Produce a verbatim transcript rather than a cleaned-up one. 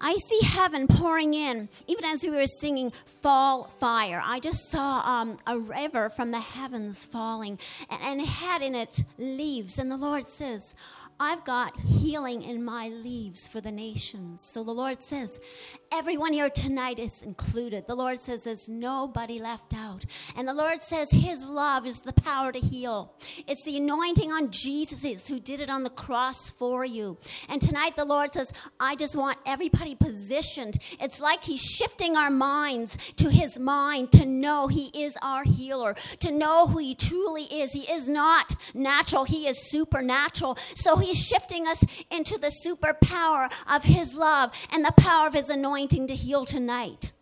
I see heaven pouring in, even as we were singing Fall Fire. I just saw um, a river from the heavens falling, and, and it had in it leaves. And the Lord says, I've got healing in my leaves for the nations. So the Lord says, everyone here tonight is included. The Lord says there's nobody left out. And the Lord says his love is the power to heal. It's the anointing on Jesus who did it on the cross for you. And tonight the Lord says, I just want everybody positioned. It's like he's shifting our minds to his mind to know he is our healer, to know who he truly is. He is not natural. He is supernatural. So he's shifting us into the superpower of his love and the power of his anointing to heal tonight.